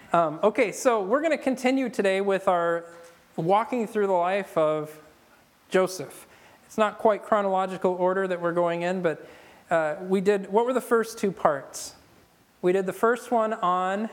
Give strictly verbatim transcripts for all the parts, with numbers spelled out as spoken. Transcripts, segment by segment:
Um, okay, so we're going to continue today with our walking through the life of Joseph. It's not quite chronological order that we're going in, but uh, we did, what were the first two parts? We did the first one on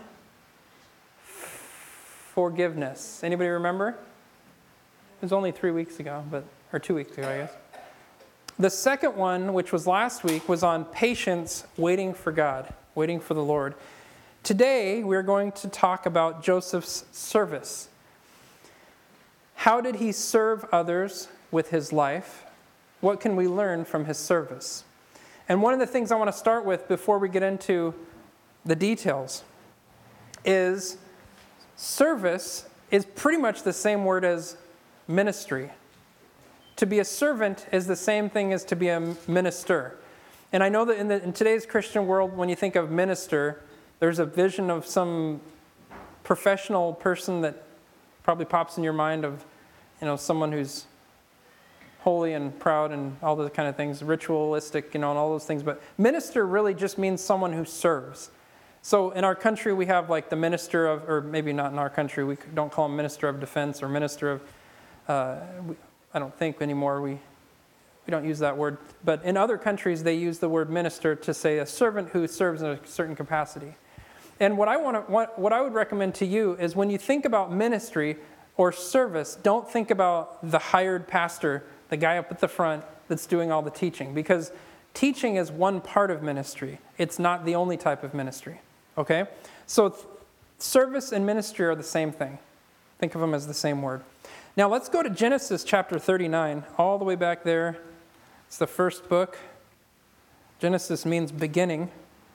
forgiveness. Anybody remember? It was only three weeks ago, but or two weeks ago, I guess. The second one, which was last week, was on patience, waiting for God, waiting for the Lord. Today, we're going to talk about Joseph's service. How did he serve others with his life? What can we learn from his service? And one of the things I want to start with before we get into the details is service is pretty much the same word as ministry. To be a servant is the same thing as to be a minister. And I know that in, the, in today's Christian world, when you think of minister, there's a vision of some professional person that probably pops in your mind of, you know, someone who's holy and proud and all those kind of things, ritualistic, you know, and all those things. But minister really just means someone who serves. So in our country, we have like the minister of, or maybe not in our country, we don't call him minister of defense or minister of, uh, I don't think anymore, we we don't use that word. But in other countries, they use the word minister to say a servant who serves in a certain capacity. And what I want to, what, what I would recommend to you is when you think about ministry or service, don't think about the hired pastor, the guy up at the front that's doing all the teaching, because teaching is one part of ministry. It's not the only type of ministry. Okay? So th- service and ministry are the same thing. Think of them as the same word. Now let's go to Genesis chapter thirty-nine, all the way back there. It's the first book. Genesis means beginning.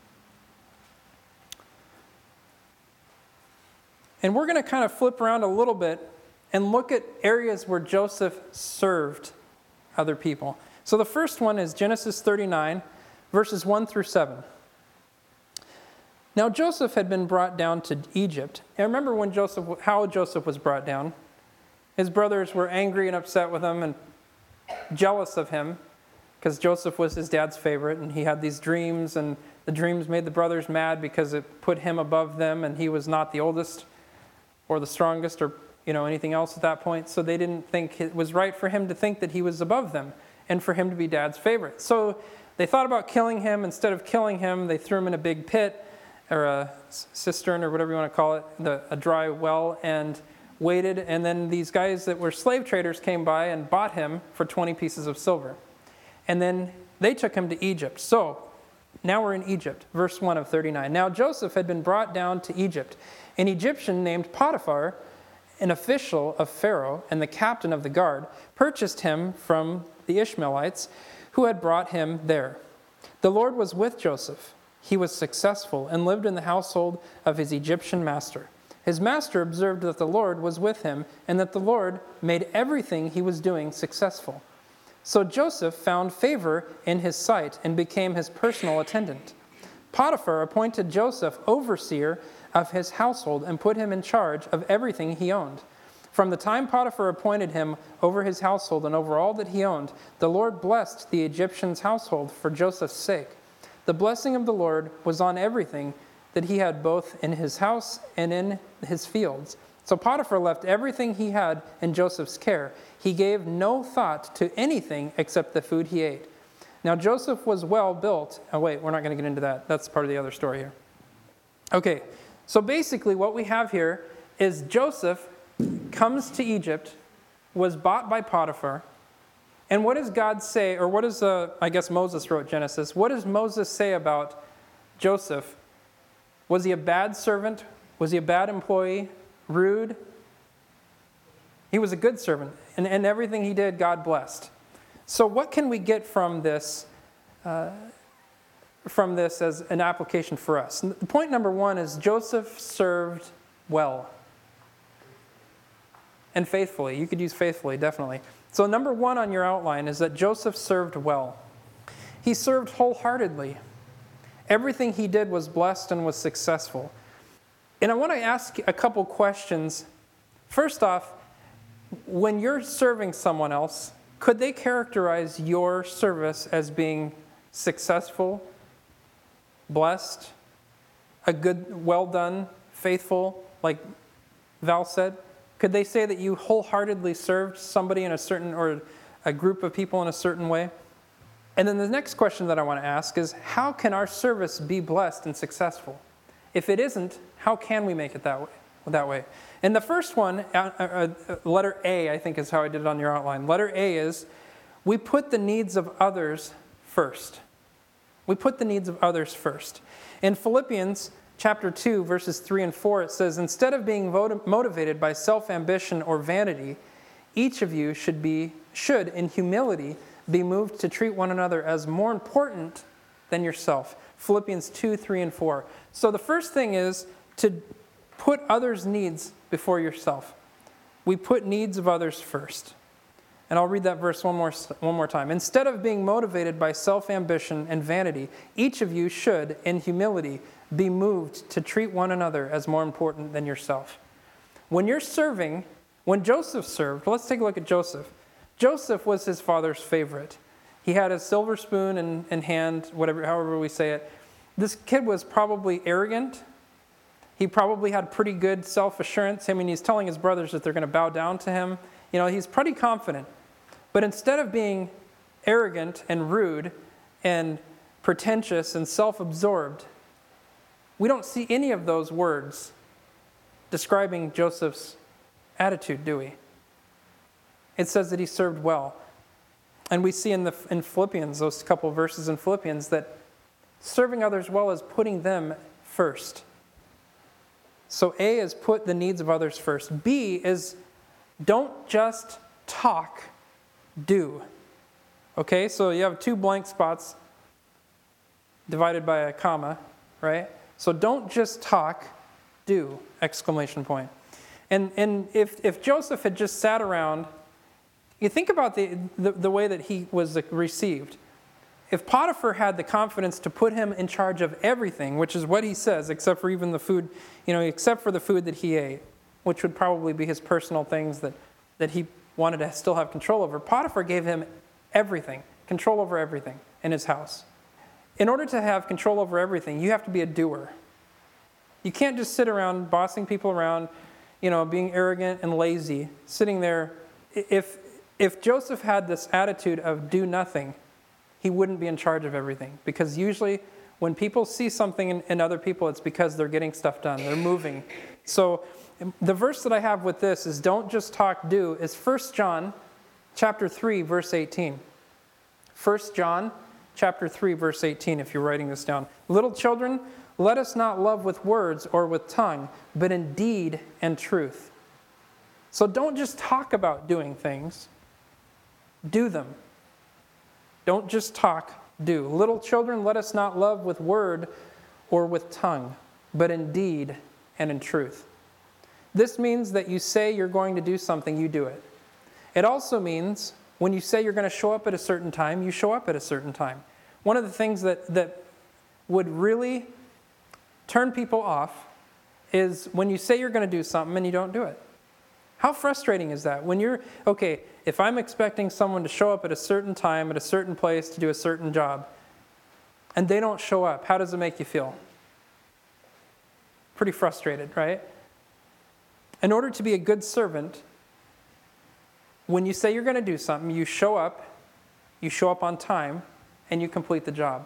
And we're going to kind of flip around a little bit and look at areas where Joseph served other people. So the first one is Genesis thirty-nine, verses one through seven. Now Joseph had been brought down to Egypt. And remember when Joseph, how Joseph was brought down. His brothers were angry and upset with him and jealous of him because Joseph was his dad's favorite, and he had these dreams, and the dreams made the brothers mad because it put him above them, and he was not the oldest or the strongest or, you know, anything else at that point. So they didn't think it was right for him to think that he was above them and for him to be dad's favorite. So they thought about killing him. Instead of killing him, they threw him in a big pit or a cistern or whatever you want to call it, the, a dry well, and waited. And then these guys that were slave traders came by and bought him for twenty pieces of silver. And then they took him to Egypt. So now we're in Egypt, verse one of thirty-nine. Now Joseph had been brought down to Egypt. An Egyptian named Potiphar, an official of Pharaoh and the captain of the guard, purchased him from the Ishmaelites who had brought him there. The Lord was with Joseph. He was successful and lived in the household of his Egyptian master. His master observed that the Lord was with him and that the Lord made everything he was doing successful. So Joseph found favor in his sight and became his personal attendant. Potiphar appointed Joseph overseer of his household and put him in charge of everything he owned. From the time Potiphar appointed him over his household and over all that he owned, the Lord blessed the Egyptian's household for Joseph's sake. The blessing of the Lord was on everything that he had both in his house and in his fields. So Potiphar left everything he had in Joseph's care. He gave no thought to anything except the food he ate. Now Joseph was well built. Oh wait, we're not going to get into that. That's part of the other story here. Okay, so basically what we have here is Joseph comes to Egypt, was bought by Potiphar, and what does God say, or what does, uh, I guess Moses wrote Genesis, what does Moses say about Joseph? Was he a bad servant? Was he a bad employee? Rude? He was a good servant, and, and everything he did, God blessed. So what can we get from this, uh, from this as an application for us? And point number one is Joseph served well and faithfully. You could use faithfully, definitely. So number one on your outline is that Joseph served well. He served wholeheartedly. Everything he did was blessed and was successful. And I want to ask a couple questions. First off, when you're serving someone else, could they characterize your service as being successful, blessed, a good, well done, faithful, like Val said? Could they say that you wholeheartedly served somebody in a certain, or a group of people in a certain way? And then the next question that I want to ask is, how can our service be blessed and successful? If it isn't, how can we make it that way? That way? And the first one, uh, uh, uh, letter A, I think is how I did it on your outline. Letter A is, we put the needs of others first. We put the needs of others first. In Philippians chapter two, verses three and four, it says, instead of being motivated by self-ambition or vanity, each of you should be, should, in humility, be moved to treat one another as more important than yourself. Philippians two, three, and four. So the first thing is to put others' needs before yourself. We put needs of others first. And I'll read that verse one more, one more time. Instead of being motivated by self-ambition and vanity, each of you should, in humility, be moved to treat one another as more important than yourself. When you're serving, when Joseph served, let's take a look at Joseph. Joseph was his father's favorite. He had a silver spoon in, in hand, whatever, however we say it. This kid was probably arrogant. He probably had pretty good self-assurance. I mean, he's telling his brothers that they're going to bow down to him. You know, he's pretty confident. But instead of being arrogant and rude and pretentious and self-absorbed, we don't see any of those words describing Joseph's attitude, do we? It says that he served well. And we see in the in Philippians, those couple of verses in Philippians, that serving others well is putting them first. So A is put the needs of others first. B is don't just talk, do. Okay, so you have two blank spots divided by a comma, right? So don't just talk, do, exclamation point. And and if, if Joseph had just sat around, you think about the, the, the way that he was received. If Potiphar had the confidence to put him in charge of everything, which is what he says, except for even the food, you know, except for the food that he ate, which would probably be his personal things that, that he wanted to still have control over, Potiphar gave him everything, control over everything in his house. In order to have control over everything, you have to be a doer. You can't just sit around bossing people around, you know, being arrogant and lazy, sitting there. If, if Joseph had this attitude of do nothing, he wouldn't be in charge of everything. Because usually when people see something in, in other people, it's because they're getting stuff done. They're moving. So the verse that I have with this is don't just talk, do, is First John chapter three, verse eighteen. First John chapter three, verse eighteen, if you're writing this down. Little children, let us not love with words or with tongue, but in deed and truth. So don't just talk about doing things. Do them. Don't just talk, do. Little children, let us not love with word or with tongue, but in deed and in truth. This means that you say you're going to do something, you do it. It also means when you say you're going to show up at a certain time, you show up at a certain time. One of the things that, that would really turn people off is when you say you're going to do something and you don't do it. How frustrating is that? When you're, okay, if I'm expecting someone to show up at a certain time, at a certain place to do a certain job, and they don't show up, how does it make you feel? Pretty frustrated, right? In order to be a good servant, when you say you're going to do something, you show up, you show up on time, and you complete the job.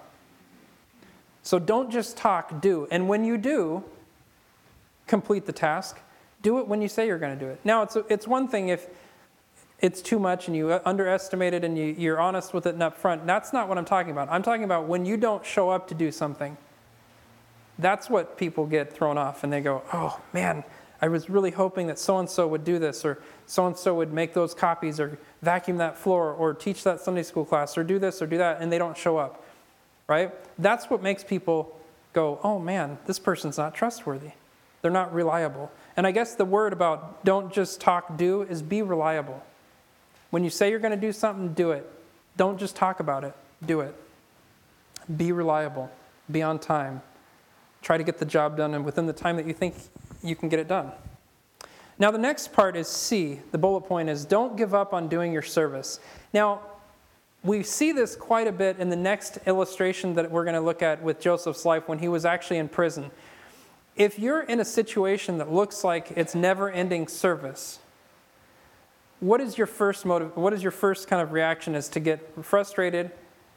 So don't just talk, do. And when you do complete the task, do it when you say you're going to do it. Now, it's it's one thing if it's too much and you underestimate it and you, you're honest with it and up front. That's not what I'm talking about. I'm talking about when you don't show up to do something. That's what people get thrown off and they go, oh, man, I was really hoping that so-and-so would do this, or so-and-so would make those copies, or vacuum that floor, or teach that Sunday school class, or do this or do that, and they don't show up, right? That's what makes people go, oh man, this person's not trustworthy. They're not reliable. And I guess the word about don't just talk, do, is be reliable. When you say you're going to do something, do it. Don't just talk about it, do it. Be reliable. Be on time. Try to get the job done and within the time that you think you can get it done. Now the next part is C. The bullet point is don't give up on doing your service. Now, we see this quite a bit in the next illustration that we're going to look at with Joseph's life when he was actually in prison. if you're in a situation that looks like it's never-ending service, what is your first motive? What is your first kind of reaction? Is to get frustrated,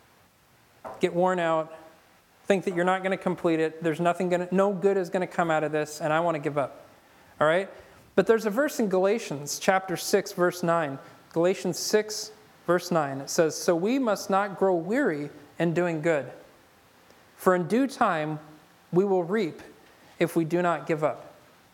get worn out, think that you're not going to complete it. There's nothing going to, no good is going to come out of this, and I want to give up. All right? But there's a verse in Galatians chapter six, verse nine. Galatians six, verse nine. It says, "So we must not grow weary in doing good, for in due time we will reap if we do not give up."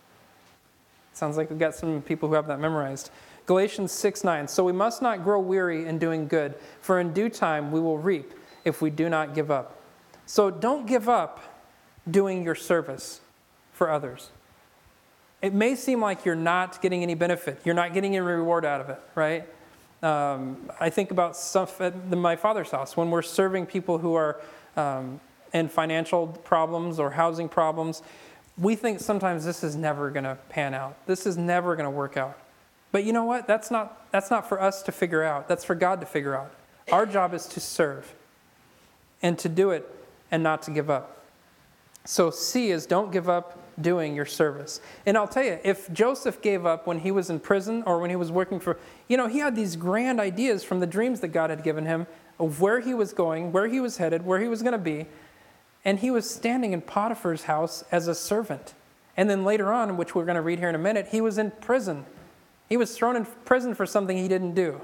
Sounds like we've got some people who have that memorized. Galatians six nine. "So we must not grow weary in doing good, for in due time we will reap if we do not give up." So don't give up doing your service for others. It may seem like you're not getting any benefit. You're not getting any reward out of it, right? Um, I think about stuff at my father's house when we're serving people who are um, in financial problems or housing problems. We think sometimes this is never going to pan out. This is never going to work out. But you know what? That's not, that's not for us to figure out. That's for God to figure out. Our job is to serve and to do it and not to give up. So C is don't give up doing your service. And I'll tell you, if Joseph gave up when he was in prison or when he was working for, you know, he had these grand ideas from the dreams that God had given him of where he was going, where he was headed, where he was going to be. And he was standing in Potiphar's house as a servant. And then later on, which we're going to read here in a minute, he was in prison. He was thrown in prison for something he didn't do.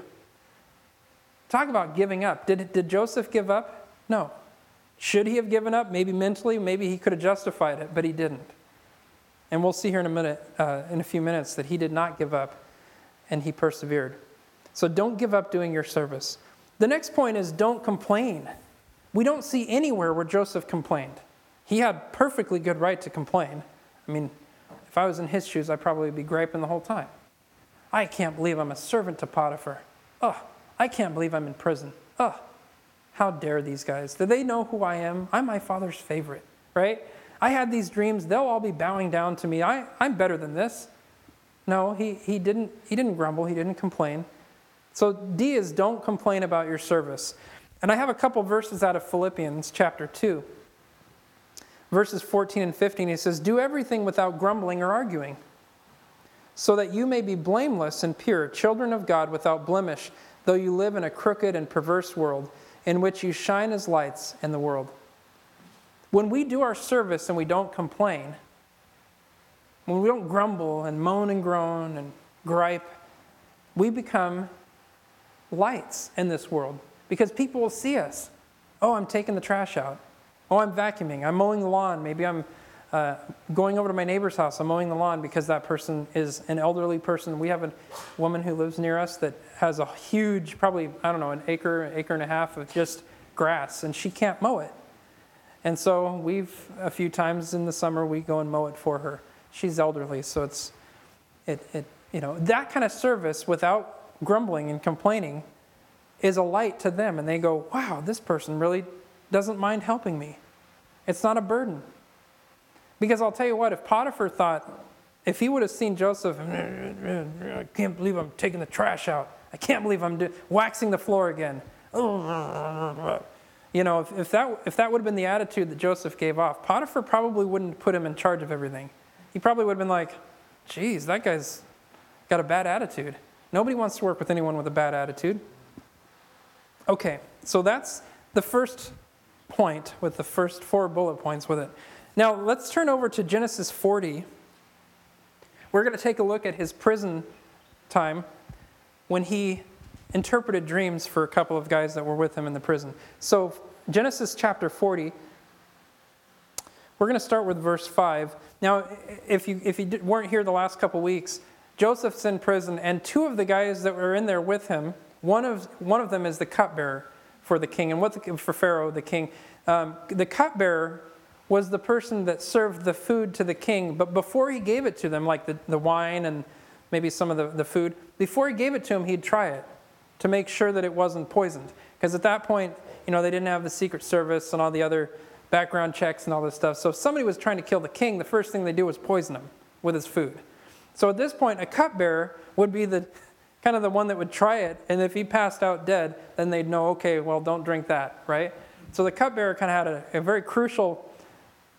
Talk about giving up. Did, did Joseph give up? No. Should he have given up? Maybe mentally, maybe he could have justified it, but he didn't. And we'll see here in a minute, uh, in a few minutes, that he did not give up and he persevered. So don't give up doing your service. The next point is don't complain. We don't see anywhere where Joseph complained. He had perfectly good right to complain. I mean, if I was in his shoes, I'd probably be griping the whole time. I can't believe I'm a servant to Potiphar. Oh, I can't believe I'm in prison. Oh, how dare these guys? Do they know who I am? I'm my father's favorite, right? I had these dreams. They'll all be bowing down to me. I, I'm better than this. No, he, he didn't, he didn't grumble. He didn't complain. So D is don't complain about your service. And I have a couple verses out of Philippians chapter two. Verses fourteen and fifteen, he says, "Do everything without grumbling or arguing, so that you may be blameless and pure, children of God without blemish, though you live in a crooked and perverse world, in which you shine as lights in the world." When we do our service and we don't complain, when we don't grumble and moan and groan and gripe, we become lights in this world because people will see us. Oh, I'm taking the trash out. Oh, I'm vacuuming. I'm mowing the lawn. Maybe I'm uh, going over to my neighbor's house. I'm mowing the lawn because that person is an elderly person. We have a woman who lives near us that has a huge, probably, I don't know, an acre, an acre and a half of just grass, and she can't mow it. And so we've, a few times in the summer, we go and mow it for her. She's elderly, so it's, it, it, you know, that kind of service without grumbling and complaining is a light to them. And they go, wow, this person really doesn't mind helping me. It's not a burden. Because I'll tell you what, if Potiphar thought, if he would have seen Joseph, I can't believe I'm taking the trash out. I can't believe I'm do- waxing the floor again. You know, if, if that if that would have been the attitude that Joseph gave off, Potiphar probably wouldn't put him in charge of everything. He probably would have been like, geez, that guy's got a bad attitude. Nobody wants to work with anyone with a bad attitude. Okay, so that's the first point with the first four bullet points with it. Now, let's turn over to Genesis forty. We're going to take a look at his prison time when he interpreted dreams for a couple of guys that were with him in the prison. So Genesis chapter forty, we're going to start with verse five. Now, if you if you weren't here the last couple weeks, Joseph's in prison, and two of the guys that were in there with him, one of one of them is the cupbearer for the king, and what the, for Pharaoh, the king. Um, the cupbearer was the person that served the food to the king, but before he gave it to them, like the, the wine and maybe some of the, the food, before he gave it to him, he'd try it to make sure that it wasn't poisoned. Because at that point, you know, they didn't have the Secret Service and all the other background checks and all this stuff. So if somebody was trying to kill the king, the first thing they do was poison him with his food. So at this point, a cupbearer would be the kind of the one that would try it, and if he passed out dead, then they'd know, okay, well, don't drink that, right? So the cupbearer kind of had a, a very crucial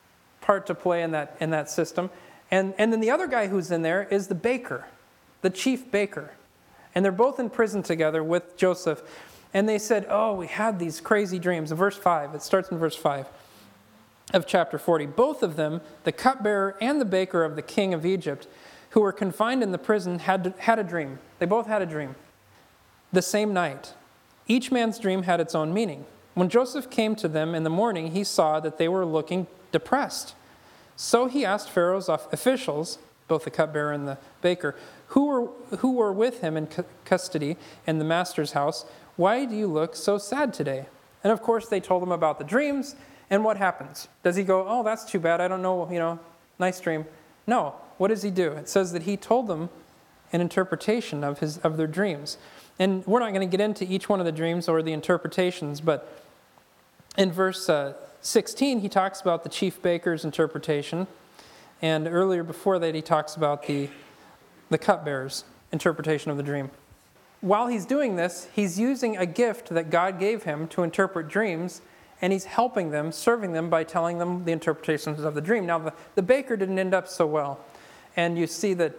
part to play in that in that system. And, and then the other guy who's in there is the baker, the chief baker. And they're both in prison together with Joseph. And they said, oh, we had these crazy dreams. In verse five, it starts in verse five of chapter forty. Both of them, the cupbearer and the baker of the king of Egypt, who were confined in the prison, had, had a dream. They both had a dream the same night. Each man's dream had its own meaning. When Joseph came to them in the morning, he saw that they were looking depressed. So he asked Pharaoh's officials, both the cupbearer and the baker, who were, who were with him in custody in the master's house, why do you look so sad today? And of course they told him about the dreams, and what happens? Does he go, oh, that's too bad, I don't know, you know, nice dream? No. What does he do? It says that he told them an interpretation of his of their dreams. And we're not going to get into each one of the dreams or the interpretations, but in verse uh, sixteen, he talks about the chief baker's interpretation. And earlier before that, he talks about the, the cupbearer's interpretation of the dream. While he's doing this, he's using a gift that God gave him to interpret dreams, and he's helping them, serving them by telling them the interpretations of the dream. Now, the, the baker didn't end up so well. And you see that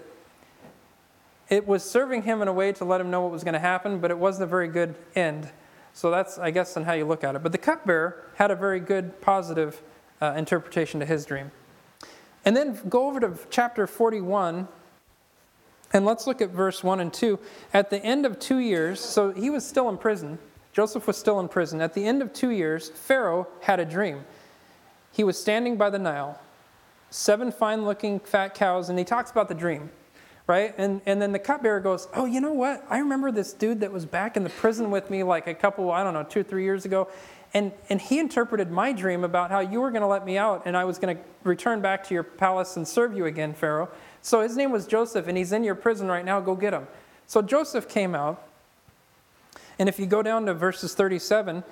it was serving him in a way to let him know what was going to happen, but it wasn't a very good end. So that's, I guess, on how you look at it. But the cupbearer had a very good, positive uh, interpretation to his dream. And then go over to chapter forty-one, and let's look at verse one and two. At the end of two years, so he was still in prison. Joseph was still in prison. At the end of two years, Pharaoh had a dream. He was standing by the Nile, seven fine-looking fat cows, and he talks about the dream, right? And and then the cupbearer goes, oh, you know what? I remember this dude that was back in the prison with me like a couple, I don't know, two or three years ago. And, and he interpreted my dream about how you were going to let me out and I was going to return back to your palace and serve you again, Pharaoh. So his name was Joseph, and he's in your prison right now. Go get him. So Joseph came out. And if you go down to verses thirty-seven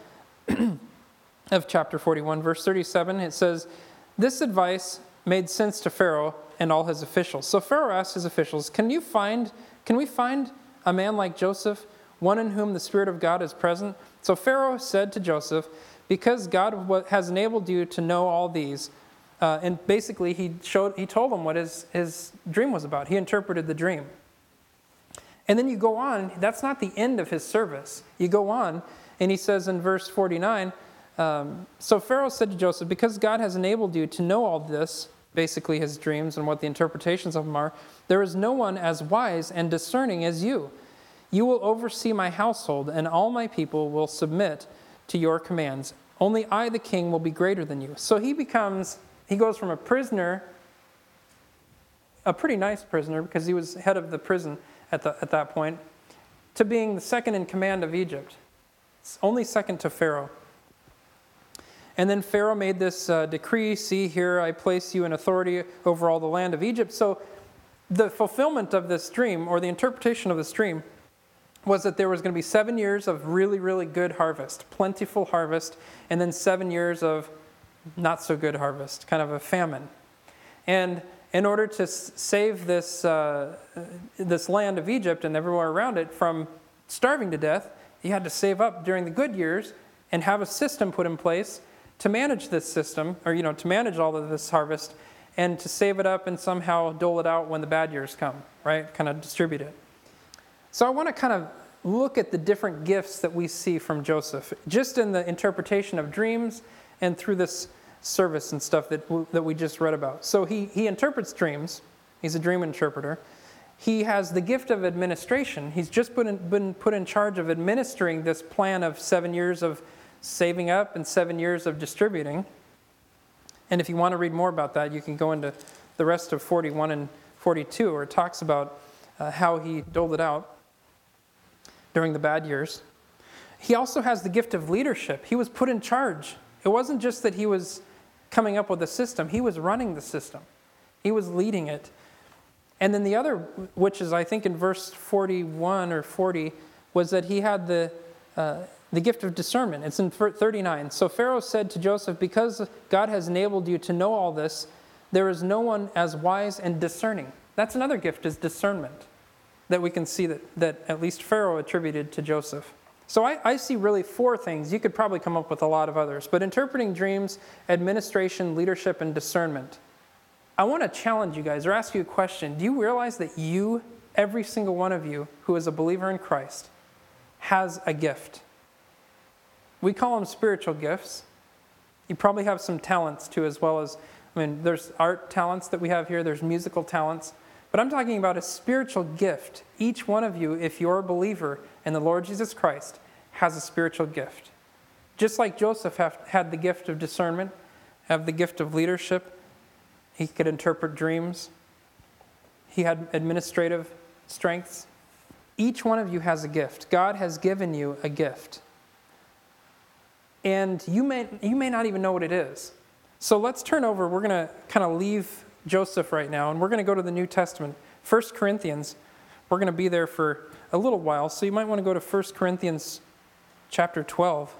of chapter forty-one, verse thirty-seven, it says, this advice made sense to Pharaoh and all his officials. So Pharaoh asked his officials, can you find, can we find a man like Joseph, one in whom the Spirit of God is present? So Pharaoh said to Joseph, because God has enabled you to know all these, uh, and basically he showed, he told him what his, his dream was about. He interpreted the dream. And then you go on, that's not the end of his service. You go on, and he says in verse forty-nine, um, so Pharaoh said to Joseph, because God has enabled you to know all this, basically his dreams and what the interpretations of them are, there is no one as wise and discerning as you. You will oversee my household, and all my people will submit to your commands. Only I, the king, will be greater than you. So he becomes, he goes from a prisoner, a pretty nice prisoner, because he was head of the prison at, the, at that point, to being the second in command of Egypt. It's only second to Pharaoh. And then Pharaoh made this uh, decree, see here, I place you in authority over all the land of Egypt. So the fulfillment of this dream, or the interpretation of this dream, was that there was going to be seven years of really, really good harvest, plentiful harvest, and then seven years of not so good harvest, kind of a famine. And in order to save this, uh, this land of Egypt and everywhere around it from starving to death, you had to save up during the good years and have a system put in place to manage this system, or, you know, to manage all of this harvest, and to save it up and somehow dole it out when the bad years come, right? Kind of distribute it. So I want to kind of look at the different gifts that we see from Joseph, just in the interpretation of dreams and through this service and stuff that, that we just read about. So he, he interprets dreams. He's a dream interpreter. He has the gift of administration. He's just been, been put in charge of administering this plan of seven years of saving up and seven years of distributing. And if you want to read more about that, you can go into the rest of forty-one and forty-two, where it talks about uh, how he doled it out during the bad years. He also has the gift of leadership. He was put in charge. It wasn't just that he was coming up with a system. He was running the system. He was leading it. And then the other, which is I think in verse forty-one or forty, was that he had the uh, the gift of discernment. It's in thirty-nine. So Pharaoh said to Joseph, because God has enabled you to know all this, there is no one as wise and discerning. That's another gift, is discernment, that we can see that, that at least Pharaoh attributed to Joseph. So I, I see really four things. You could probably come up with a lot of others. But interpreting dreams, administration, leadership, and discernment. I want to challenge you guys or ask you a question. Do you realize that you, every single one of you who is a believer in Christ, has a gift? We call them spiritual gifts. You probably have some talents too, as well as, I mean, there's art talents that we have here. There's musical talents. But I'm talking about a spiritual gift. Each one of you, if you're a believer in the Lord Jesus Christ, has a spiritual gift. Just like Joseph have, had the gift of discernment, have the gift of leadership. He could interpret dreams. He had administrative strengths. Each one of you has a gift. God has given you a gift. And you may, you may not even know what it is. So let's turn over. We're going to kind of leave Joseph right now, and we're going to go to the New Testament. First Corinthians. We're going to be there for a little while, so you might want to go to First Corinthians chapter twelve,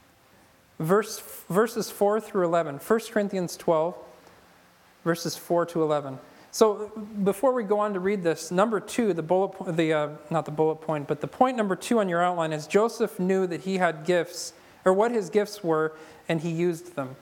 verse, verses four through eleven. First Corinthians twelve, verses four to eleven. So before we go on to read this, number two, the bullet point, the uh, not the bullet point, but the point number two on your outline is Joseph knew that he had gifts, or what his gifts were, and he used them.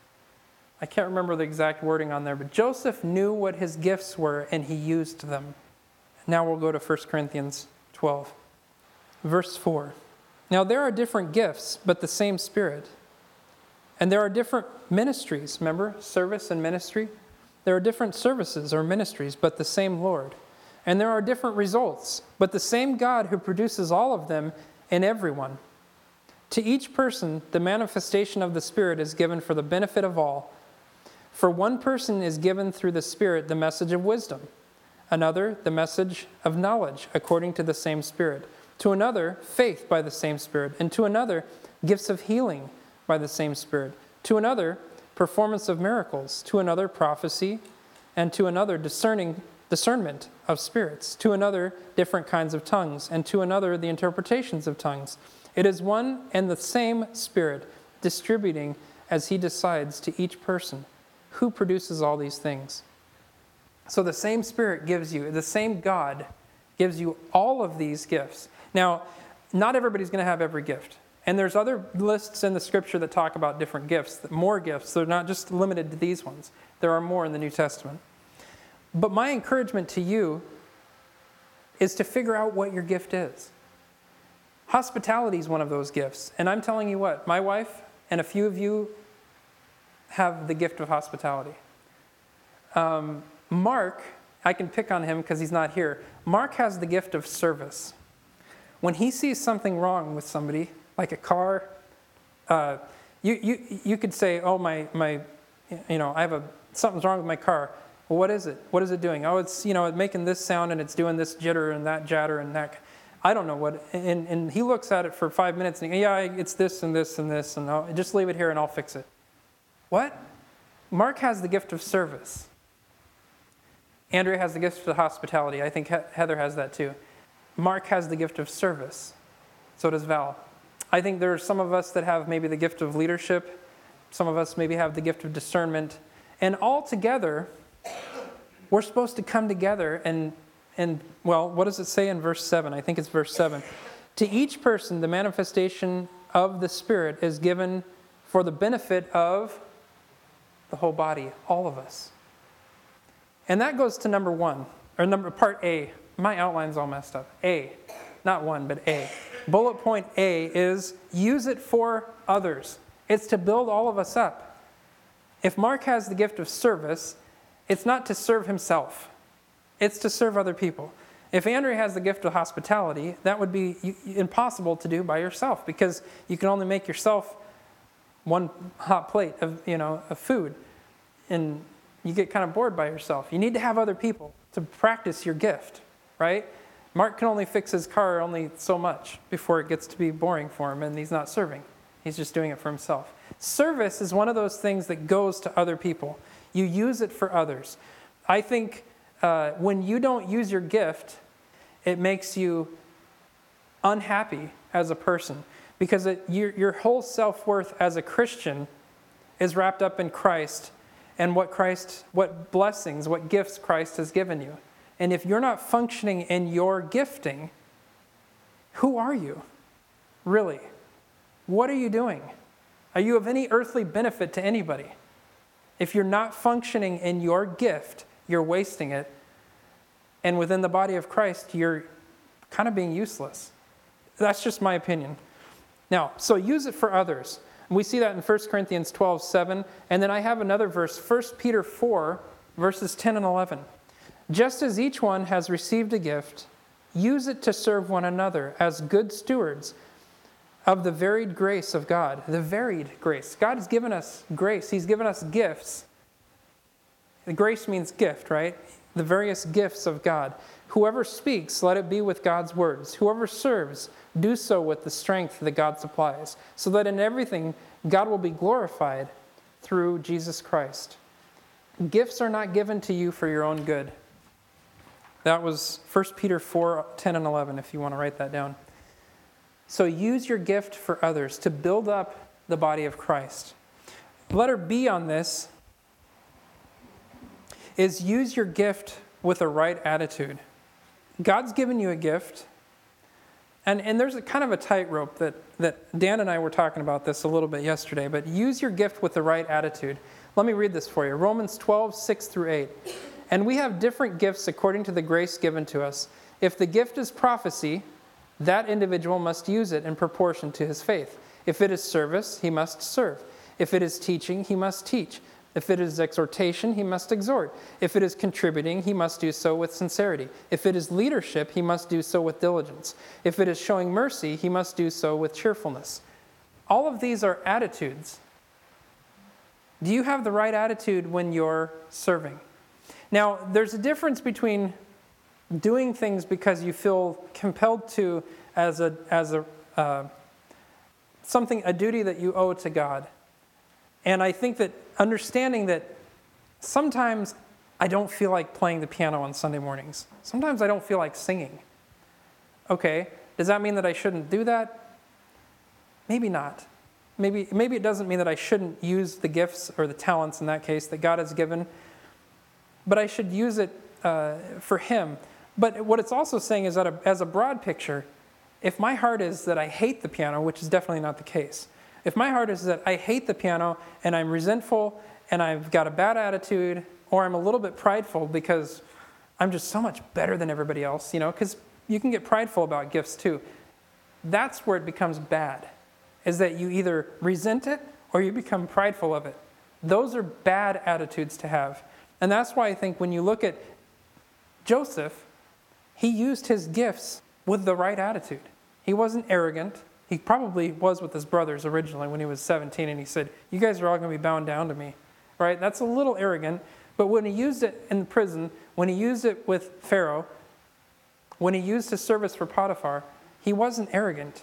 I can't remember the exact wording on there, but Joseph knew what his gifts were, and he used them. Now we'll go to First Corinthians twelve, verse four. Now there are different gifts, but the same Spirit. And there are different ministries, remember, service and ministry? There are different services or ministries, but the same Lord. And there are different results, but the same God who produces all of them in everyone. To each person, the manifestation of the Spirit is given for the benefit of all. For one person is given through the Spirit the message of wisdom, another the message of knowledge according to the same Spirit, to another faith by the same Spirit, and to another gifts of healing by the same Spirit, to another performance of miracles, to another prophecy, and to another discerning discernment of spirits, to another different kinds of tongues, and to another the interpretations of tongues. It is one and the same Spirit distributing as he decides to each person. Who produces all these things? So the same Spirit gives you, the same God gives you all of these gifts. Now, not everybody's going to have every gift. And there's other lists in the Scripture that talk about different gifts, more gifts. They're not just limited to these ones. There are more in the New Testament. But my encouragement to you is to figure out what your gift is. Hospitality is one of those gifts. And I'm telling you what, my wife and a few of you have the gift of hospitality. Um, Mark, I can pick on him because he's not here. Mark has the gift of service. When he sees something wrong with somebody, like a car, uh, you, you, you could say, oh, my, my, you know, I have a, something's wrong with my car. Well, what is it? What is it doing? Oh, it's, you know, it's making this sound and it's doing this jitter and that jatter and that. I don't know what. And, and he looks at it for five minutes and, yeah, it's this and this and this, and I'll, just leave it here and I'll fix it. What? Mark has the gift of service. Andrea has the gift of hospitality. I think Heather has that too. Mark has the gift of service. So does Val. I think there are some of us that have maybe the gift of leadership. Some of us maybe have the gift of discernment. And all together, we're supposed to come together and, and well, what does it say in verse seven? I think it's verse seven. To each person, the manifestation of the Spirit is given for the benefit of the whole body, all of us. And that goes to number one, or number part A. My outline's all messed up. A, not one, but A. Bullet point A is use it for others. It's to build all of us up. If Mark has the gift of service, it's not to serve himself. It's to serve other people. If Andrea has the gift of hospitality, that would be impossible to do by yourself because you can only make yourself one hot plate of, you know, of food. And you get kind of bored by yourself. You need to have other people to practice your gift, right? Mark can only fix his car only so much before it gets to be boring for him and he's not serving. He's just doing it for himself. Service is one of those things that goes to other people. You use it for others. I think uh, when you don't use your gift, it makes you unhappy as a person because it, your, your whole self-worth as a Christian is wrapped up in Christ and what Christ, what blessings, what gifts Christ has given you. And if you're not functioning in your gifting, who are you? Really? What are you doing? Are you of any earthly benefit to anybody? If you're not functioning in your gift, you're wasting it. And within the body of Christ, you're kind of being useless. That's just my opinion. Now, so use it for others. We see that in First Corinthians twelve seven. And then I have another verse, First Peter four, verses ten and eleven. Just as each one has received a gift, use it to serve one another as good stewards of the varied grace of God. The varied grace. God has given us grace. He's given us gifts. The grace means gift, right? The various gifts of God. Whoever speaks, let it be with God's words. Whoever serves, do so with the strength that God supplies, so that in everything God will be glorified through Jesus Christ. Gifts are not given to you for your own good. That was First Peter four, ten and eleven, if you want to write that down. So use your gift for others to build up the body of Christ. Letter B on this is use your gift with a right attitude. God's given you a gift, and, and there's a kind of a tightrope that, that Dan and I were talking about this a little bit yesterday, but use your gift with the right attitude. Let me read this for you. Romans twelve, six through eight. And we have different gifts according to the grace given to us. If the gift is prophecy, that individual must use it in proportion to his faith. If it is service, he must serve. If it is teaching, he must teach. If it is exhortation, he must exhort. If it is contributing, he must do so with sincerity. If it is leadership, he must do so with diligence. If it is showing mercy, he must do so with cheerfulness. All of these are attitudes. Do you have the right attitude when you're serving? Now, there's a difference between doing things because you feel compelled to as a as a uh, something, a duty that you owe to God. And I think that understanding that sometimes I don't feel like playing the piano on Sunday mornings. Sometimes I don't feel like singing. Okay, does that mean that I shouldn't do that? Maybe not. Maybe, maybe it doesn't mean that I shouldn't use the gifts or the talents in that case that God has given, but I should use it uh, for Him. But what it's also saying is that a, as a broad picture, if my heart is that I hate the piano, which is definitely not the case, if my heart is that I hate the piano and I'm resentful and I've got a bad attitude, or I'm a little bit prideful because I'm just so much better than everybody else, you know, because you can get prideful about gifts too. That's where it becomes bad, is that you either resent it or you become prideful of it. Those are bad attitudes to have. And that's why I think when you look at Joseph, he used his gifts with the right attitude. He wasn't arrogant. He probably was with his brothers originally when he was seventeen, and he said, you guys are all going to be bound down to me. Right? That's a little arrogant, but when he used it in the prison, when he used it with Pharaoh, when he used his service for Potiphar, he wasn't arrogant.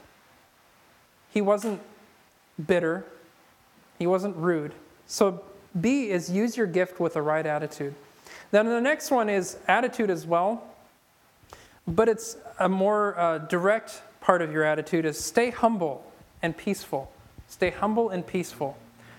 He wasn't bitter. He wasn't rude. So B is use your gift with the right attitude. Then the next one is attitude as well, but it's a more uh, direct part of your attitude is stay humble and peaceful. Stay humble and peaceful.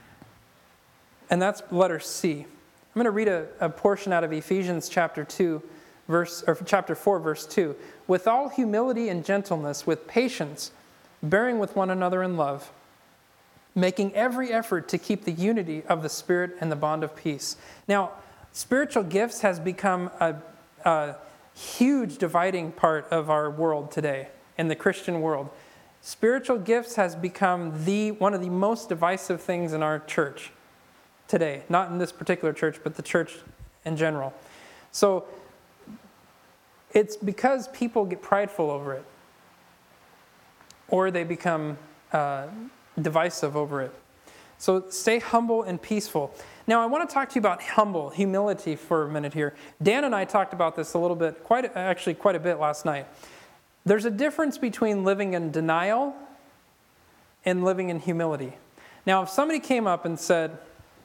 And that's letter C. I'm going to read a, a portion out of Ephesians chapter two, verse or chapter four, verse two. With all humility and gentleness, with patience, bearing with one another in love, making every effort to keep the unity of the Spirit and the bond of peace. Now, spiritual gifts has become a, a huge dividing part of our world today, in the Christian world. Spiritual gifts has become the one of the most divisive things in our church today. Not in this particular church, but the church in general. So it's because people get prideful over it, or they become uh, divisive over it. So stay humble and peaceful. Now I want to talk to you about humble, humility for a minute here. Dan and I talked about this a little bit, quite actually quite a bit last night. There's a difference between living in denial and living in humility. Now, if somebody came up and said,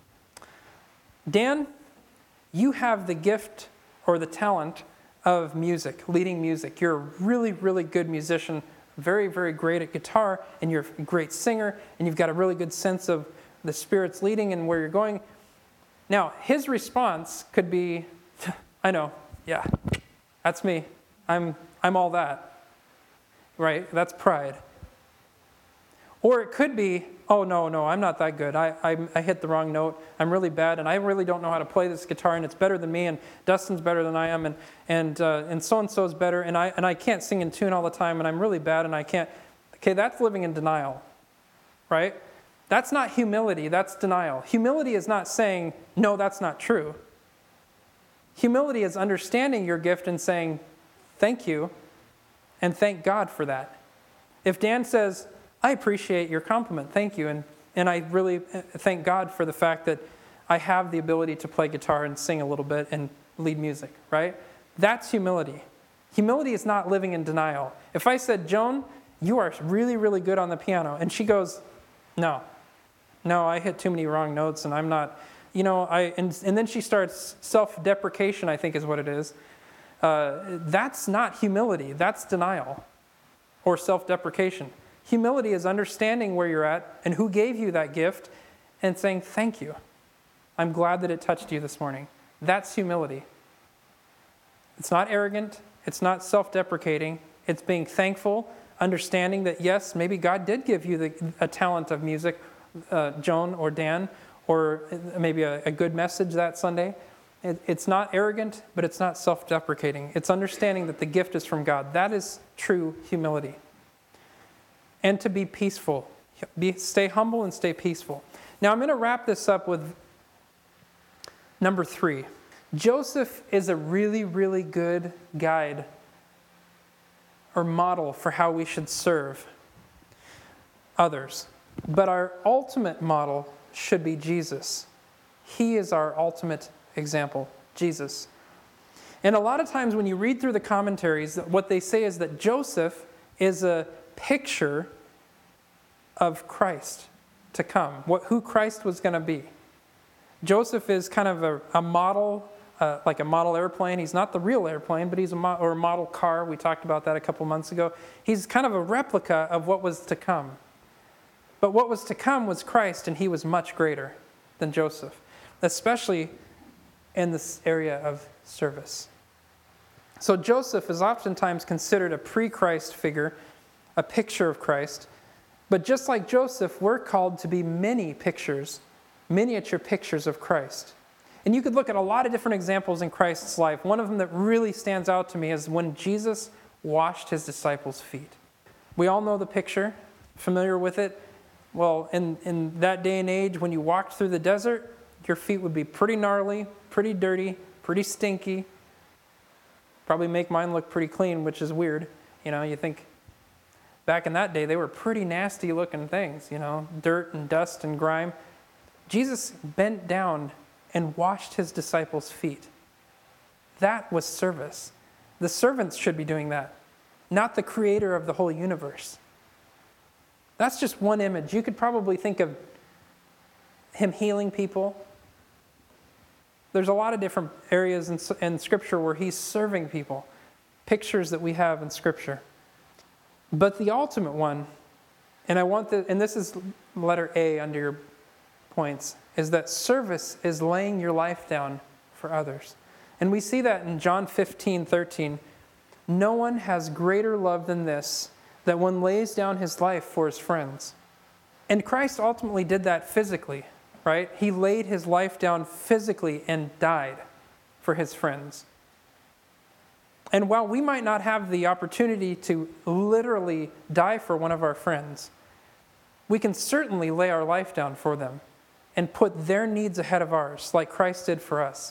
Dan, you have the gift or the talent of music, leading music. You're a really, really good musician, very, very great at guitar, and you're a great singer, and you've got a really good sense of the Spirit's leading and where you're going. Now, his response could be, I know, yeah, that's me. I'm, I'm all that. Right? That's pride. Or it could be, oh, no, no, I'm not that good. I, I, I hit the wrong note. I'm really bad, and I really don't know how to play this guitar, and it's better than me, and Dustin's better than I am, and and uh, and so-and-so is better, and I, and I can't sing in tune all the time, and I'm really bad, and I can't. Okay, that's living in denial, right? That's not humility, that's denial. Humility is not saying, no, that's not true. Humility is understanding your gift and saying, thank you, and thank God for that. If Dan says, I appreciate your compliment, thank you, and, and I really thank God for the fact that I have the ability to play guitar and sing a little bit and lead music, right? That's humility. Humility is not living in denial. If I said, Joan, you are really, really good on the piano, and she goes, no, no, I hit too many wrong notes, and I'm not, you know, I, and, and then she starts self-deprecation, I think is what it is. Uh, that's not humility, that's denial or self-deprecation. Humility is understanding where you're at and who gave you that gift and saying, thank you. I'm glad that it touched you this morning. That's humility. It's not arrogant. It's not self-deprecating. It's being thankful, understanding that, yes, maybe God did give you the, a talent of music, uh, Joan or Dan, or maybe a, a good message that Sunday. It, it's not arrogant, but it's not self-deprecating. It's understanding that the gift is from God. That is true humility. And to be peaceful. Be, stay humble and stay peaceful. Now I'm going to wrap this up with number three. Joseph is a really, really good guide or model for how we should serve others. But our ultimate model should be Jesus. He is our ultimate example, Jesus. And a lot of times when you read through the commentaries, what they say is that Joseph is a picture of Christ to come, what, who Christ was going to be. Joseph is kind of a, a model, uh, like a model airplane. He's not the real airplane, but he's a, mo- or a model car. We talked about that a couple months ago. He's kind of a replica of what was to come. But what was to come was Christ, and he was much greater than Joseph, especially in this area of service. So Joseph is oftentimes considered a pre-Christ figure, a picture of Christ. But just like Joseph, we're called to be many pictures, miniature pictures of Christ. And you could look at a lot of different examples in Christ's life. One of them that really stands out to me is when Jesus washed his disciples' feet. We all know the picture, familiar with it. Well, in, in that day and age, when you walked through the desert, your feet would be pretty gnarly, pretty dirty, pretty stinky. Probably make mine look pretty clean, which is weird. You know, you think back in that day, they were pretty nasty looking things, you know, dirt and dust and grime. Jesus bent down and washed his disciples' feet. That was service. The servants should be doing that, not the creator of the whole universe. That's just one image. You could probably think of him healing people. There's a lot of different areas in, in Scripture where he's serving people, pictures that we have in Scripture. But the ultimate one, and I want the, and this is letter A under your points, is that service is laying your life down for others. And we see that in John fifteen thirteen. No one has greater love than this, that one lays down his life for his friends. And Christ ultimately did that physically, right? He laid his life down physically and died for his friends. And while we might not have the opportunity to literally die for one of our friends, we can certainly lay our life down for them and put their needs ahead of ours, like Christ did for us.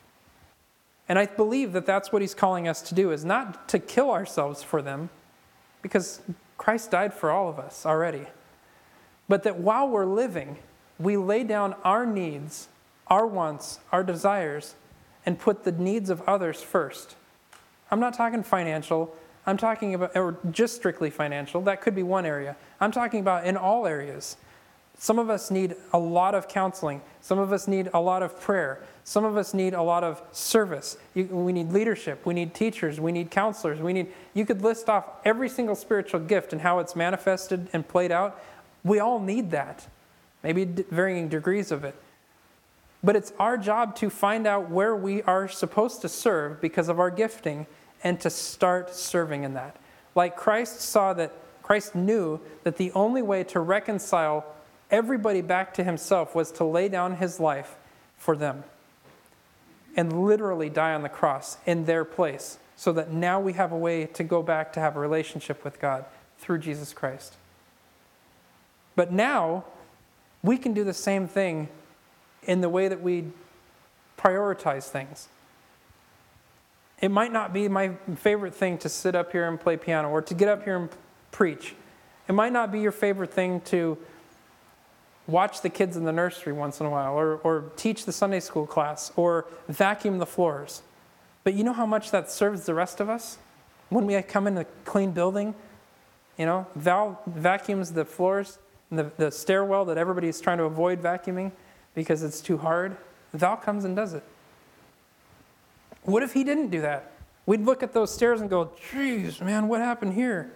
And I believe that that's what he's calling us to do, is not to kill ourselves for them, because Christ died for all of us already. But that while we're living, we lay down our needs, our wants, our desires, and put the needs of others first. I'm not talking financial. I'm talking about, or just strictly financial. That could be one area. I'm talking about in all areas. Some of us need a lot of counseling. Some of us need a lot of prayer. Some of us need a lot of service. You, we need leadership. We need teachers. We need counselors. We need. You could list off every single spiritual gift and how it's manifested and played out. We all need that, maybe varying degrees of it. But it's our job to find out where we are supposed to serve because of our gifting and to start serving in that. Like Christ saw that Christ knew that the only way to reconcile everybody back to himself was to lay down his life for them and literally die on the cross in their place, so that now we have a way to go back to have a relationship with God through Jesus Christ. But now, we can do the same thing in the way that we prioritize things. It might not be my favorite thing to sit up here and play piano or to get up here and preach. It might not be your favorite thing to watch the kids in the nursery once in a while, or, or teach the Sunday school class, or vacuum the floors. But you know how much that serves the rest of us? When we come in a clean building, you know, Val vacuums the floors, and the, the stairwell that everybody's trying to avoid vacuuming because it's too hard. Val comes and does it. What if he didn't do that? We'd look at those stairs and go, geez, man, what happened here?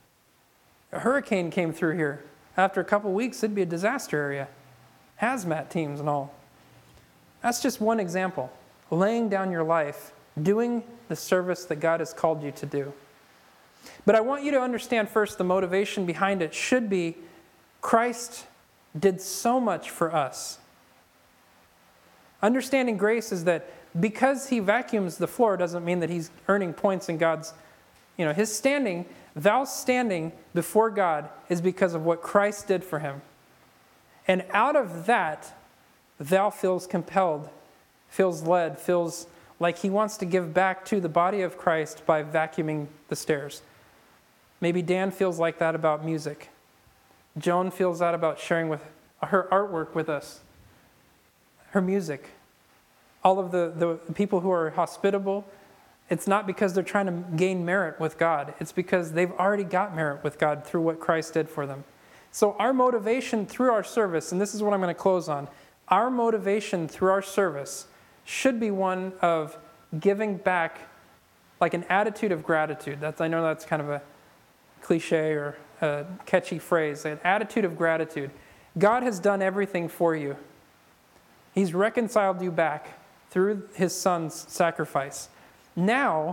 A hurricane came through here. After a couple weeks, it'd be a disaster area. Hazmat teams and all. That's just one example. Laying down your life, doing the service that God has called you to do. But I want you to understand first the motivation behind it should be Christ did so much for us. Understanding grace is that because he vacuums the floor doesn't mean that he's earning points in God's, you know, his standing, Val's standing before God is because of what Christ did for him. And out of that, Val feels compelled, feels led, feels like he wants to give back to the body of Christ by vacuuming the stairs. Maybe Dan feels like that about music. Joan feels that about sharing with her artwork with us, her music. All of the, the people who are hospitable, it's not because they're trying to gain merit with God. It's because they've already got merit with God through what Christ did for them. So our motivation through our service, and this is what I'm going to close on, our motivation through our service should be one of giving back, like an attitude of gratitude. That's, I know that's kind of a cliche or a catchy phrase, an attitude of gratitude. God has done everything for you. He's reconciled you back through his son's sacrifice. Now,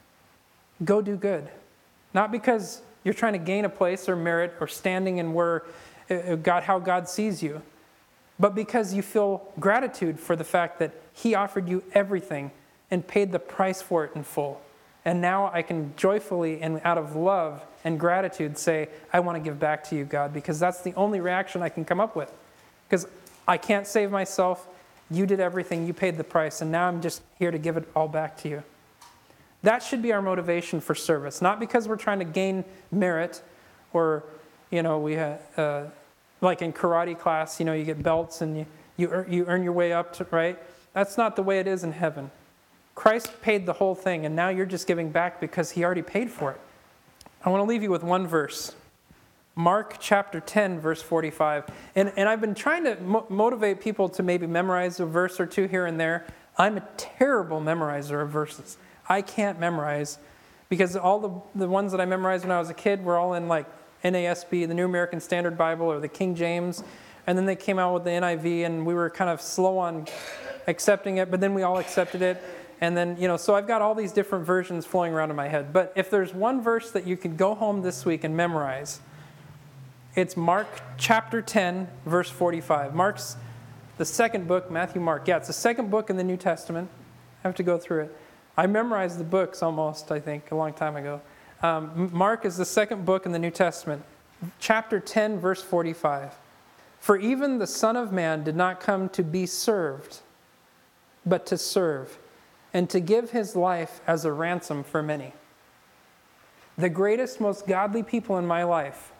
go do good. Not because you're trying to gain a place or merit or standing in where God, how God sees you, but because you feel gratitude for the fact that he offered you everything and paid the price for it in full. And now I can joyfully and out of love and gratitude say, I want to give back to you, God, because that's the only reaction I can come up with. Because I can't save myself. You did everything. You paid the price. And now I'm just here to give it all back to you. That should be our motivation for service. Not because we're trying to gain merit or, you know, we have, uh, like in karate class, you know, you get belts and you, you, earn, you earn your way up, to, right? That's not the way it is in heaven. Christ paid the whole thing, and now you're just giving back because he already paid for it. I want to leave you with one verse. Mark chapter ten, verse forty-five. And, and I've been trying to mo- motivate people to maybe memorize a verse or two here and there. I'm a terrible memorizer of verses. I can't memorize because all the, the ones that I memorized when I was a kid were all in like N A S B, the New American Standard Bible, or the King James. And then they came out with the N I V, and we were kind of slow on accepting it, but then we all accepted it. And then, you know, so I've got all these different versions flowing around in my head. But if there's one verse that you could go home this week and memorize, it's Mark chapter ten, verse forty-five. Mark's the second book, Matthew, Mark. Yeah, it's the second book in the New Testament. I have to go through it. I memorized the books almost, I think, a long time ago. Um, Mark is the second book in the New Testament. Chapter ten, verse forty-five. For even the Son of Man did not come to be served, but to serve, and to give his life as a ransom for many. The greatest, most godly people in my life,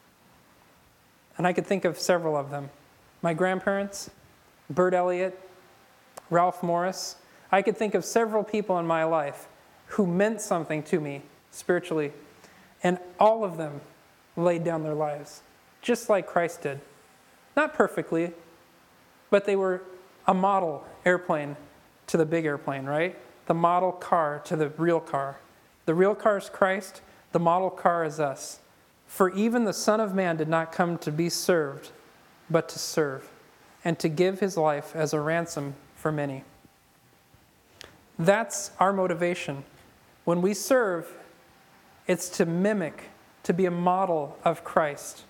and I could think of several of them. My grandparents, Bert Elliott, Ralph Morris. I could think of several people in my life who meant something to me spiritually, and all of them laid down their lives, just like Christ did. Not perfectly, but they were a model airplane to the big airplane, right? The model car to the real car. The real car is Christ. The model car is us. For even the Son of Man did not come to be served, but to serve, and to give his life as a ransom for many. That's our motivation. When we serve, it's to mimic, to be a model of Christ.